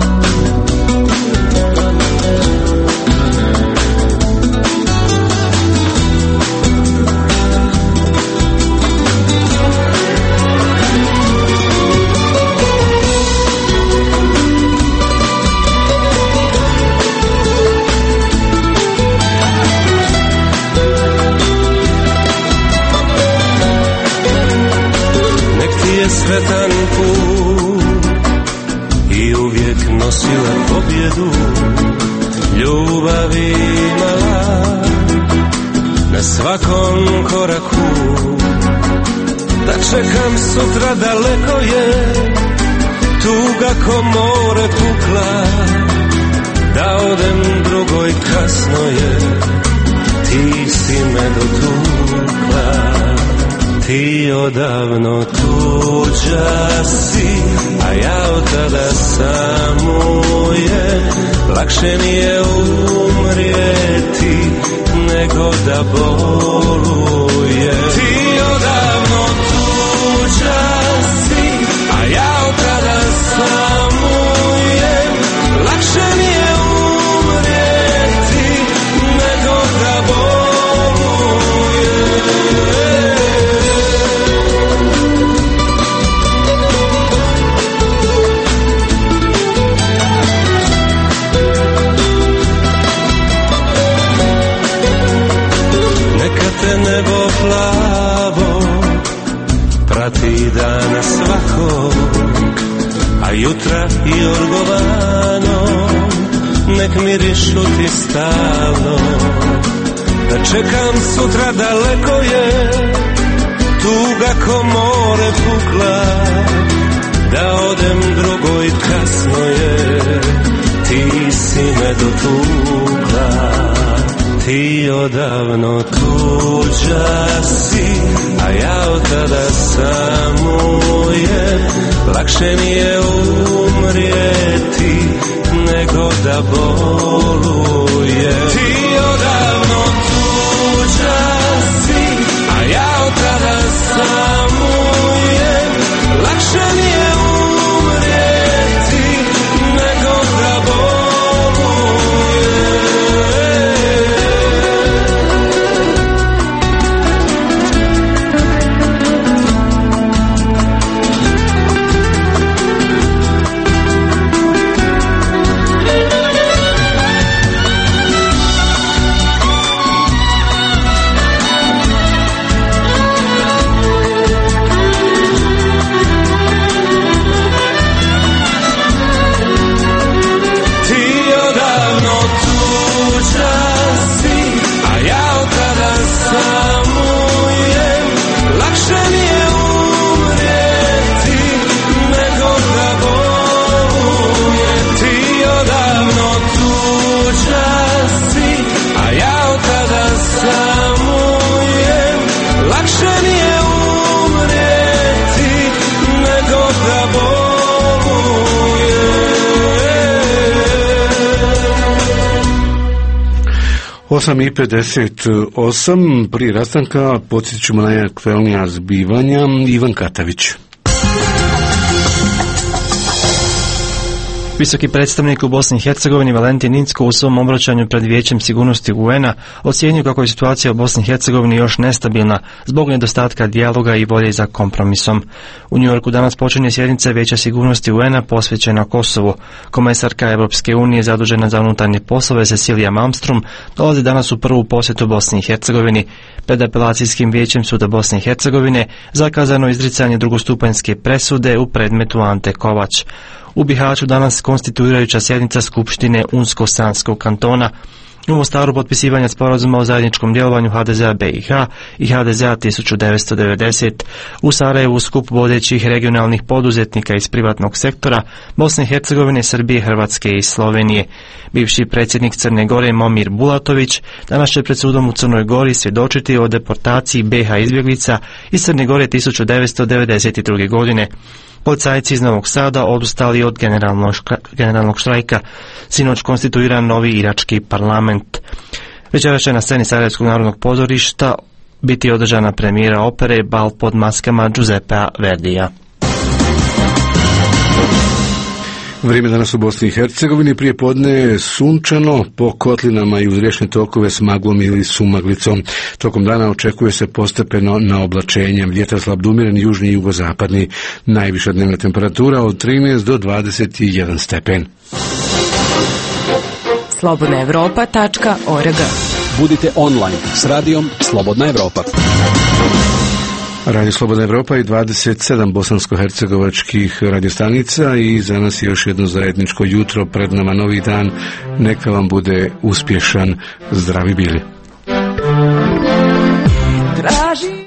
ljubavi imala na svakom koraku. Da čekam sutra daleko je, tuga ko more pukla. Da odem drugoj kasno je, ti si me dotukla. Ti odavno tuđa si, a ja od tada samuje. Lakše mi je umrijeti nego da boluje. Ti odavno tuđa si, a ja od tada samujem. Lakše mi je umrijeti nego da boluje. Nebo plavo prati dana svakog, a jutra i orgovano nek mirišu ti stalno. Da čekam sutra daleko je, tuga ko more pukla. Da odem drugoj kasno je, ti si me dotukla. Ti odavno tuđa si, a ja od tada samujem. Lakše mi je umrijeti nego da boluje. Ti odavno tuđa si, a ja od tada samujem. Lakše mi je umrijeti nego da boluje. Osam i 58, prije rastanka podsjetit ćemo najaktuelnija zbivanja. Ivan Katavić. Visoki predstavnik u Bosni i Hercegovini Valentin Incko u svom obraćanju pred Vijećem sigurnosti UN-a ocijenio kako je situacija u Bosni i Hercegovini još nestabilna zbog nedostatka dijaloga i volje za kompromisom. U Njujorku danas počinje sjednica Vijeća sigurnosti UN-a posvećena Kosovu. Komesarka Europske unije zadužena za unutarnje poslove Cecilia Malmström dolazi danas u prvu posjetu Bosni i Hercegovini. Pred apelacijskim vijećem Suda Bosne i Hercegovine zakazano izricanje drugostupanjske presude u predmetu Ante Kovač. U Bihaću danas konstituirajuća sjednica Skupštine Unsko-Sanskog kantona. U Mostaru potpisivanje sporazuma o zajedničkom djelovanju HDZ-a BiH i HDZ-a 1990. U Sarajevu skup vodećih regionalnih poduzetnika iz privatnog sektora Bosne i Hercegovine, Srbije, Hrvatske i Slovenije. Bivši predsjednik Crne Gore Momir Bulatović danas će pred sudom u Crnoj Gori svjedočiti o deportaciji BiH izbjeglica iz Crne Gore 1992. godine. Policajci iz Novog Sada odustali od generalnog štrajka. Sinoć konstituiran novi irački parlament. Večeras će na sceni Sarajevskog narodnog pozorišta biti održana premijera opere Bal pod maskama Giuseppea Verdija. Vrijeme danas u Bosni i Hercegovini prije podne je sunčano, po kotlinama i uz riječne tokove s maglom ili sumaglicom. Tokom dana očekuje se postepeno na oblačenje. Vjetar slab do umjeren, južni i jugozapadni. Najviša dnevna temperatura od 13 do 21 stepen. slobodnaevropa.org. Budite online s radijom Slobodna Evropa. Radio Slobodna Evropa i 27 bosansko-hercegovačkih radiostanica i za nas je još jedno zajedničko jutro, pred nama novi dan, neka vam bude uspješan, zdravi bili. Traži